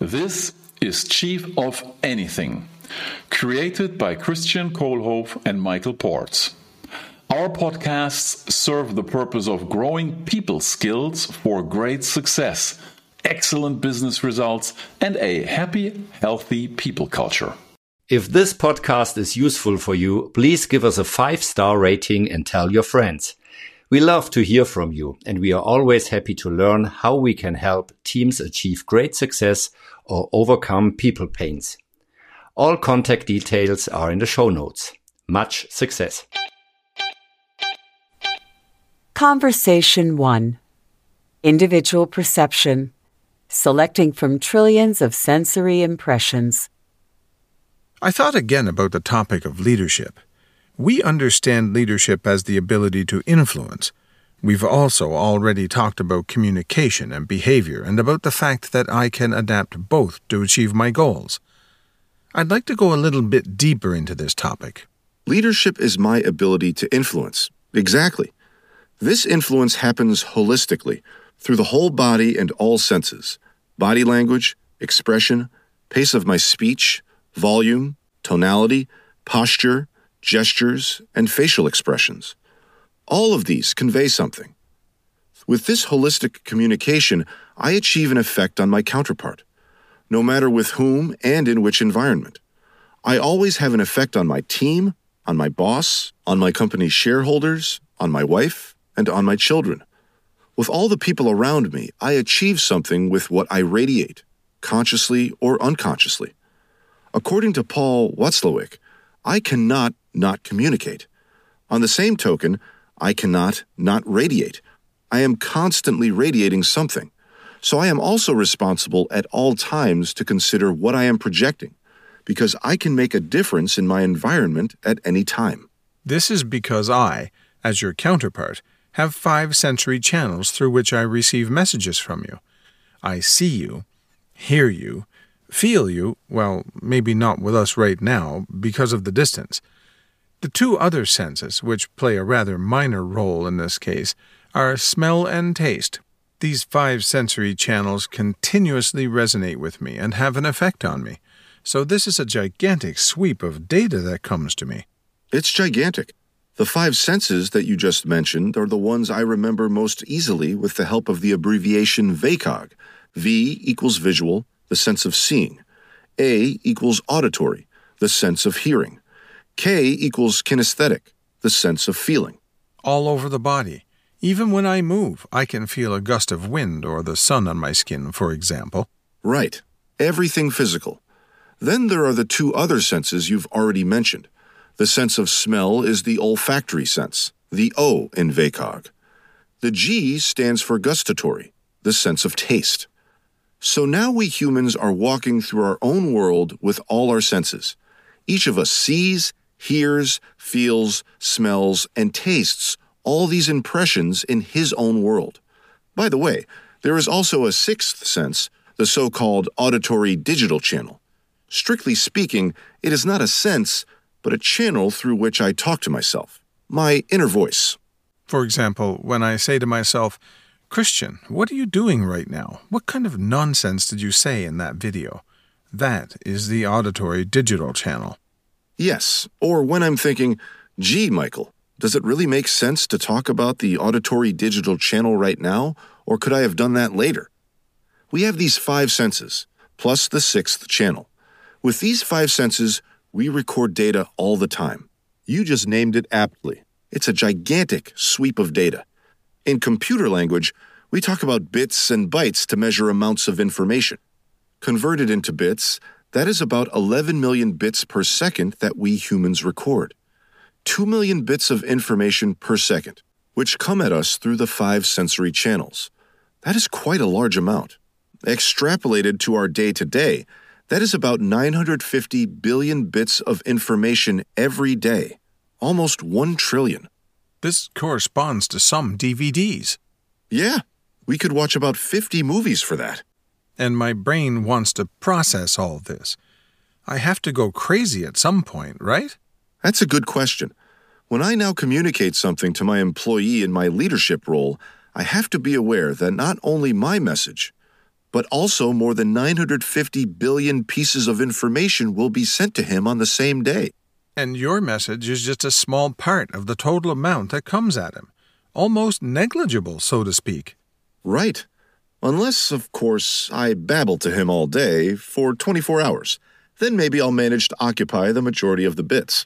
This is Chief of Anything, created by Christian Kohlhoff and Michael Ports. Our podcasts serve the purpose of growing people skills for great success, excellent business results, and a happy, healthy people culture. If this podcast is useful for you, please give us a 5-star rating and tell your friends. We love to hear from you, and we are always happy to learn how we can help teams achieve great success or overcome people pains. All contact details are in the show notes. Much success. Conversation 1. Individual perception. Selecting from trillions of sensory impressions. I thought again about the topic of leadership. We understand leadership as the ability to influence. We've also already talked about communication and behavior and about the fact that I can adapt both to achieve my goals. I'd like to go a little bit deeper into this topic. Leadership is my ability to influence. Exactly. This influence happens holistically, through the whole body and all senses. Body language, expression, pace of my speech, volume, tonality, posture, gestures, and facial expressions. All of these convey something. With this holistic communication, I achieve an effect on my counterpart, no matter with whom and in which environment. I always have an effect on my team, on my boss, on my company's shareholders, on my wife, and on my children. With all the people around me, I achieve something with what I radiate, consciously or unconsciously. According to Paul Watzlawick, I cannot not communicate. On the same token, I cannot not radiate. I am constantly radiating something. So I am also responsible at all times to consider what I am projecting, because I can make a difference in my environment at any time. This is because I, as your counterpart, have 5 sensory channels through which I receive messages from you. I see you, hear you, feel you, well, maybe not with us right now because of the distance. The 2 other senses, which play a rather minor role in this case, are smell and taste. These 5 sensory channels continuously resonate with me and have an effect on me. So this is a gigantic sweep of data that comes to me. It's gigantic. The 5 senses that you just mentioned are the ones I remember most easily with the help of the abbreviation VACOG. V equals visual, the sense of seeing. A equals auditory, the sense of hearing. K equals kinesthetic, the sense of feeling. All over the body. Even when I move, I can feel a gust of wind or the sun on my skin, for example. Right. Everything physical. Then there are the 2 other senses you've already mentioned. The sense of smell is the olfactory sense, the O in VACOG. The G stands for gustatory, the sense of taste. So now we humans are walking through our own world with all our senses. Each of us sees, hears, feels, smells, and tastes all these impressions in his own world. By the way, there is also a 6th sense, the so-called auditory digital channel. Strictly speaking, it is not a sense, but a channel through which I talk to myself, my inner voice. For example, when I say to myself, Christian, what are you doing right now? What kind of nonsense did you say in that video? That is the auditory digital channel. Yes, or when I'm thinking, gee, Michael, does it really make sense to talk about the auditory digital channel right now, or could I have done that later? We have these 5 senses, plus the 6th channel. With these 5 senses, we record data all the time. You just named it aptly. It's a gigantic sweep of data. In computer language, we talk about bits and bytes to measure amounts of information. Converted into bits, that is about 11 million bits per second that we humans record. 2 million bits of information per second, which come at us through the 5 sensory channels. That is quite a large amount. Extrapolated to our day-to-day, that is about 950 billion bits of information every day. Almost 1 trillion. This corresponds to some DVDs. Yeah, we could watch about 50 movies for that. And my brain wants to process all this. I have to go crazy at some point, right? That's a good question. When I now communicate something to my employee in my leadership role, I have to be aware that not only my message, but also more than 950 billion pieces of information will be sent to him on the same day. And your message is just a small part of the total amount that comes at him. Almost negligible, so to speak. Right. Unless, of course, I babble to him all day for 24 hours. Then maybe I'll manage to occupy the majority of the bits.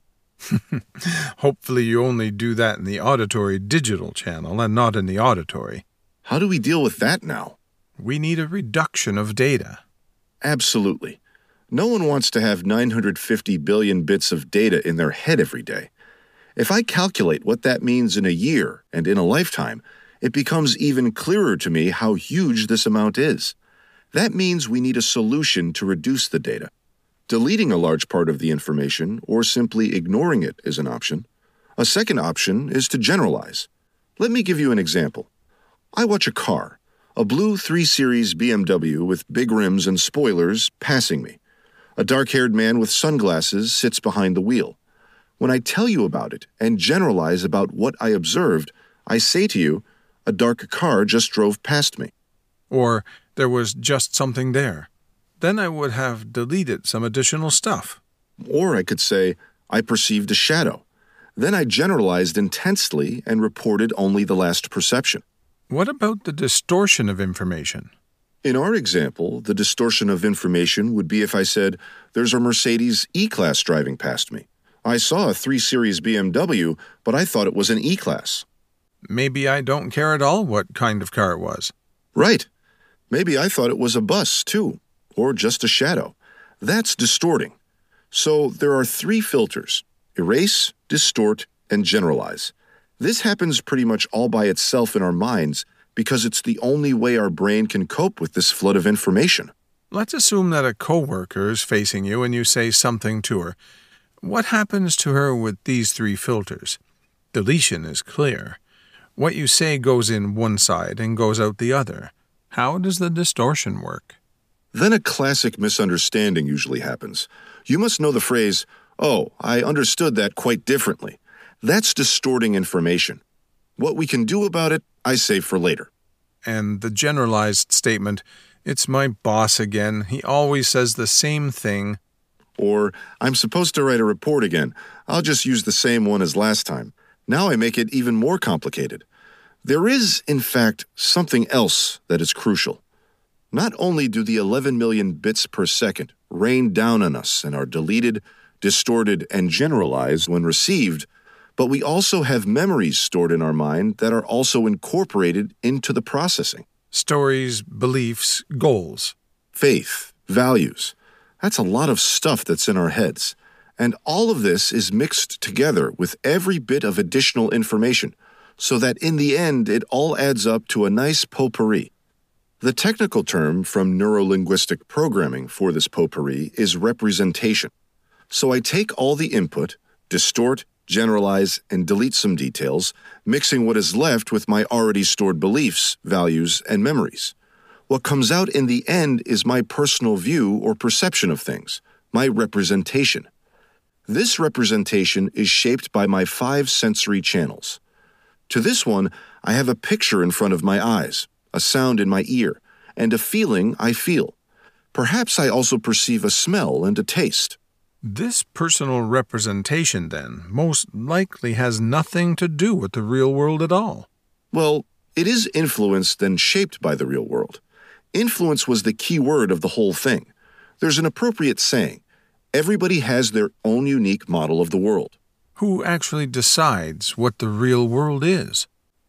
Hopefully you only do that in the auditory digital channel and not in the auditory. How do we deal with that now? We need a reduction of data. Absolutely. No one wants to have 950 billion bits of data in their head every day. If I calculate what that means in a year and in a lifetime, it becomes even clearer to me how huge this amount is. That means we need a solution to reduce the data. Deleting a large part of the information or simply ignoring it is an option. A second option is to generalize. Let me give you an example. I watch a car, a blue 3 Series BMW with big rims and spoilers, passing me. A dark-haired man with sunglasses sits behind the wheel. When I tell you about it and generalize about what I observed, I say to you, a dark car just drove past me. Or there was just something there. Then I would have deleted some additional stuff. Or I could say, I perceived a shadow. Then I generalized intensely and reported only the last perception. What about the distortion of information? In our example, the distortion of information would be if I said, there's a Mercedes E-Class driving past me. I saw a 3 Series BMW, but I thought it was an E-Class. Maybe I don't care at all what kind of car it was. Right. Maybe I thought it was a bus, too, or just a shadow. That's distorting. So there are 3 filters: erase, distort, and generalize. This happens pretty much all by itself in our minds because it's the only way our brain can cope with this flood of information. Let's assume that a coworker is facing you and you say something to her. What happens to her with these 3 filters? Deletion is clear. What you say goes in one side and goes out the other. How does the distortion work? Then a classic misunderstanding usually happens. You must know the phrase, "Oh, I understood that quite differently." That's distorting information. What we can do about it, I save for later. And the generalized statement, "It's my boss again. He always says the same thing." Or, "I'm supposed to write a report again. I'll just use the same one as last time." Now I make it even more complicated. There is, in fact, something else that is crucial. Not only do the 11 million bits per second rain down on us and are deleted, distorted, and generalized when received, but we also have memories stored in our mind that are also incorporated into the processing. Stories, beliefs, goals. Faith, values. That's a lot of stuff that's in our heads. And all of this is mixed together with every bit of additional information, so that in the end it all adds up to a nice potpourri. The technical term from neurolinguistic programming for this potpourri is representation. So I take all the input, distort, generalize, and delete some details, mixing what is left with my already stored beliefs, values, and memories. What comes out in the end is my personal view or perception of things, my representation. This representation is shaped by my 5 sensory channels. To this one, I have a picture in front of my eyes, a sound in my ear, and a feeling I feel. Perhaps I also perceive a smell and a taste. This personal representation, then, most likely has nothing to do with the real world at all. Well, it is influenced and shaped by the real world. Influence was the key word of the whole thing. There's an appropriate saying, everybody has their own unique model of the world. Who actually decides what the real world is?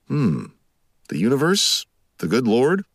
The universe? The good Lord?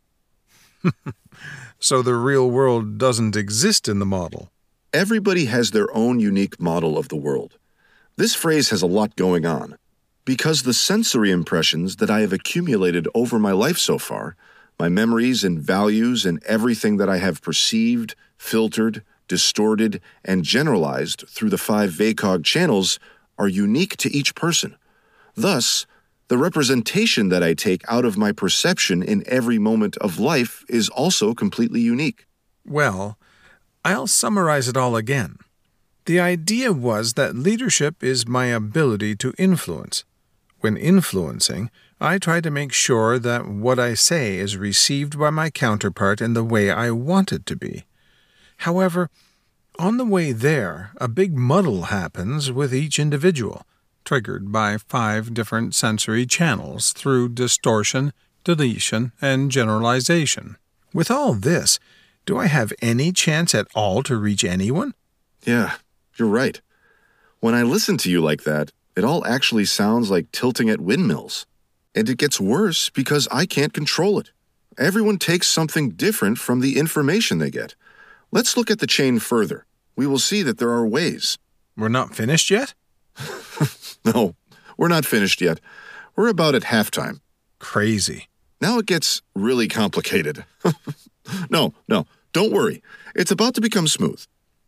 So the real world doesn't exist in the model. Everybody has their own unique model of the world. This phrase has a lot going on. Because the sensory impressions that I have accumulated over my life so far, my memories and values and everything that I have perceived, filtered, distorted, and generalized through the 5 VACOG channels are unique to each person. Thus, the representation that I take out of my perception in every moment of life is also completely unique. Well, I'll summarize it all again. The idea was that leadership is my ability to influence. When influencing, I try to make sure that what I say is received by my counterpart in the way I want it to be. However, on the way there, a big muddle happens with each individual, triggered by 5 different sensory channels through distortion, deletion, and generalization. With all this, do I have any chance at all to reach anyone? Yeah, you're right. When I listen to you like that, it all actually sounds like tilting at windmills. And it gets worse because I can't control it. Everyone takes something different from the information they get. Let's look at the chain further. We will see that there are ways. We're not finished yet? No, we're not finished yet. We're about at halftime. Crazy. Now it gets really complicated. No, don't worry. It's about to become smooth.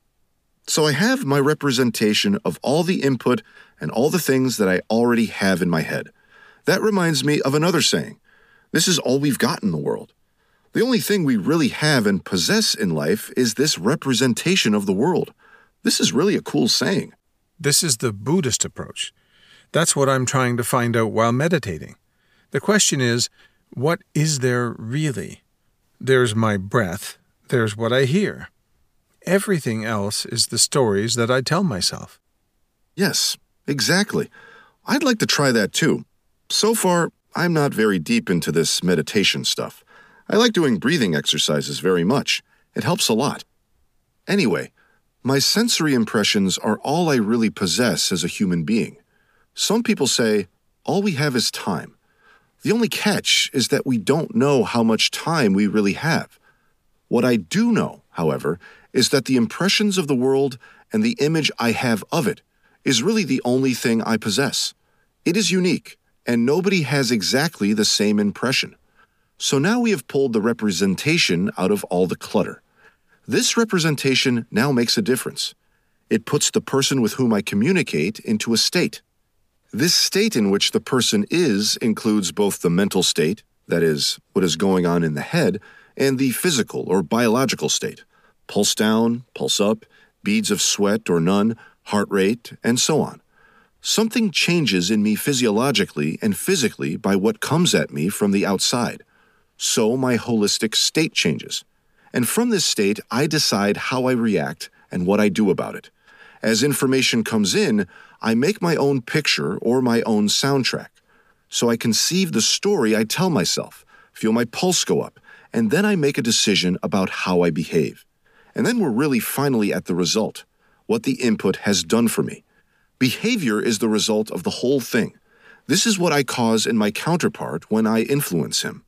So I have my representation of all the input and all the things that I already have in my head. That reminds me of another saying. This is all we've got in the world. The only thing we really have and possess in life is this representation of the world. This is really a cool saying. This is the Buddhist approach. That's what I'm trying to find out while meditating. The question is, what is there really? There's my breath. There's what I hear. Everything else is the stories that I tell myself. Yes, exactly. I'd like to try that too. So far, I'm not very deep into this meditation stuff. I like doing breathing exercises very much. It helps a lot. Anyway, my sensory impressions are all I really possess as a human being. Some people say, all we have is time. The only catch is that we don't know how much time we really have. What I do know, however, is that the impressions of the world and the image I have of it is really the only thing I possess. It is unique, and nobody has exactly the same impression. So now we have pulled the representation out of all the clutter. This representation now makes a difference. It puts the person with whom I communicate into a state. This state in which the person is includes both the mental state, that is, what is going on in the head, and the physical or biological state, pulse down, pulse up, beads of sweat or none, heart rate, and so on. Something changes in me physiologically and physically by what comes at me from the outside. So my holistic state changes. And from this state, I decide how I react and what I do about it. As information comes in, I make my own picture or my own soundtrack. So I conceive the story I tell myself, feel my pulse go up, and then I make a decision about how I behave. And then we're really finally at the result, what the input has done for me. Behavior is the result of the whole thing. This is what I cause in my counterpart when I influence him.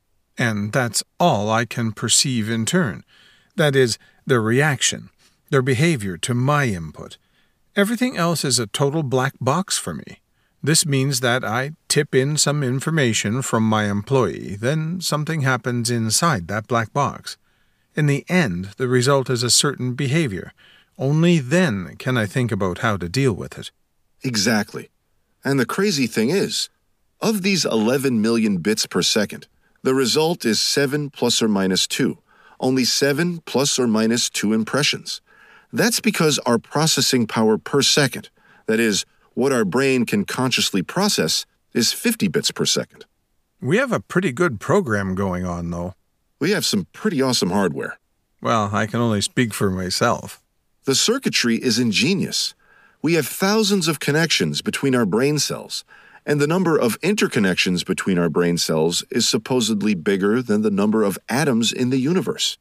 And that's all I can perceive in turn. That is, their reaction, their behavior to my input. Everything else is a total black box for me. This means that I tip in some information from my employee, then something happens inside that black box. In the end, the result is a certain behavior. Only then can I think about how to deal with it. Exactly. And the crazy thing is, of these 11 million bits per second, the result is 7 plus or minus 2. Only 7 plus or minus 2 impressions. That's because our processing power per second, that is, what our brain can consciously process, is 50 bits per second. We have a pretty good program going on, though. We have some pretty awesome hardware. Well, I can only speak for myself. The circuitry is ingenious. We have thousands of connections between our brain cells, and the number of interconnections between our brain cells is supposedly bigger than the number of atoms in the universe.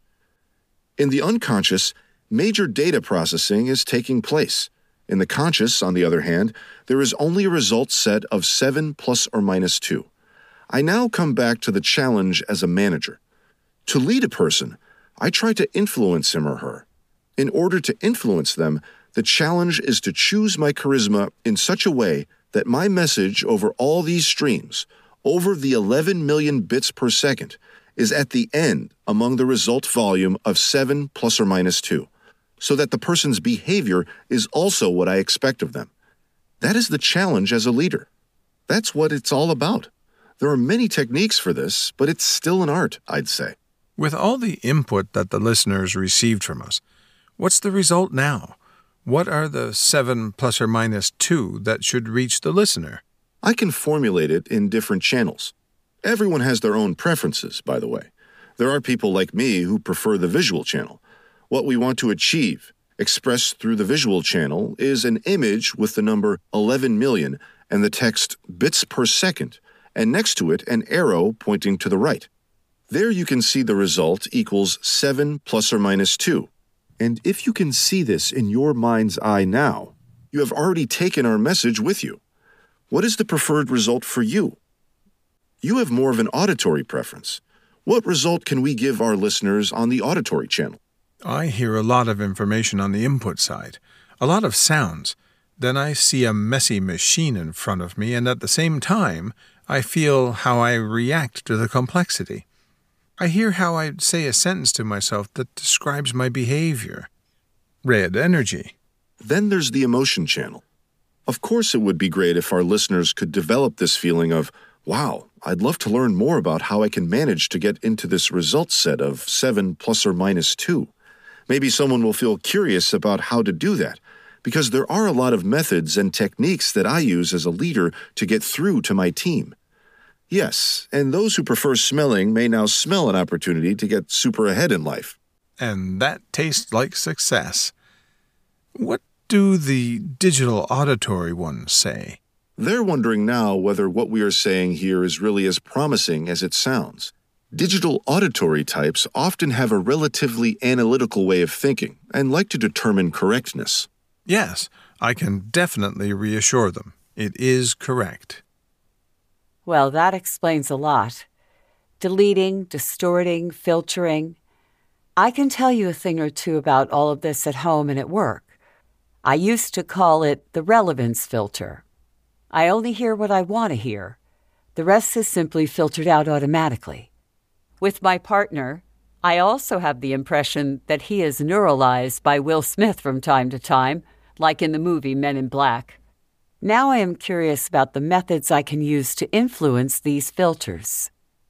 In the unconscious, major data processing is taking place. In the conscious, on the other hand, there is only a result set of 7 plus or minus 2. I now come back to the challenge as a manager. To lead a person, I try to influence him or her. In order to influence them, the challenge is to choose my charisma in such a way that my message over all these streams, over the 11 million bits per second, is at the end among the result volume of 7 plus or minus 2, so that the person's behavior is also what I expect of them. That is the challenge as a leader. That's what it's all about. There are many techniques for this, but it's still an art, I'd say. With all the input that the listeners received from us, what's the result now? What are the 7 plus or minus 2 that should reach the listener? I can formulate it in different channels. Everyone has their own preferences, by the way. There are people like me who prefer the visual channel. What we want to achieve, expressed through the visual channel, is an image with the number 11 million and the text bits per second, and next to it an arrow pointing to the right. There you can see the result equals 7 plus or minus 2. And if you can see this in your mind's eye now, you have already taken our message with you. What is the preferred result for you? You have more of an auditory preference. What result can we give our listeners on the auditory channel? I hear a lot of information on the input side, a lot of sounds. Then I see a messy machine in front of me, and at the same time, I feel how I react to the complexity. I hear how I say a sentence to myself that describes my behavior. Red energy. Then there's the emotion channel. Of course, it would be great if our listeners could develop this feeling of, wow, I'd love to learn more about how I can manage to get into this result set of 7 plus or minus 2. Maybe someone will feel curious about how to do that, because there are a lot of methods and techniques that I use as a leader to get through to my team. Yes, and those who prefer smelling may now smell an opportunity to get super ahead in life. And that tastes like success. What do the digital auditory ones say? They're wondering now whether what we are saying here is really as promising as it sounds. Digital auditory types often have a relatively analytical way of thinking and like to determine correctness. Yes, I can definitely reassure them. It is correct. Well, that explains a lot. Deleting, distorting, filtering. I can tell you a thing or two about all of this at home and at work. I used to call it the relevance filter. I only hear what I want to hear. The rest is simply filtered out automatically. With my partner, I also have the impression that he is neuralized by Will Smith from time to time, like in the movie Men in Black. Now I am curious about the methods I can use to influence these filters.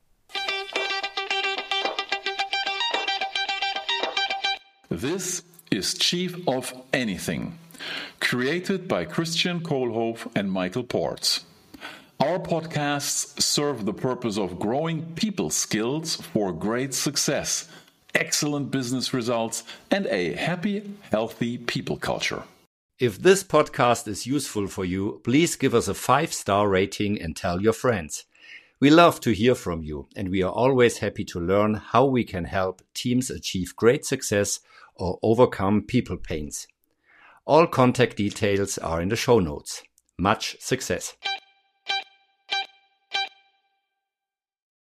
This is Chief of Anything, created by Christian Kohlhoff and Michael Ports. Our podcasts serve the purpose of growing people skills for great success, excellent business results, and a happy, healthy people culture. If this podcast is useful for you, please give us a 5-star rating and tell your friends. We love to hear from you, and we are always happy to learn how we can help teams achieve great success or overcome people pains. All contact details are in the show notes. Much success!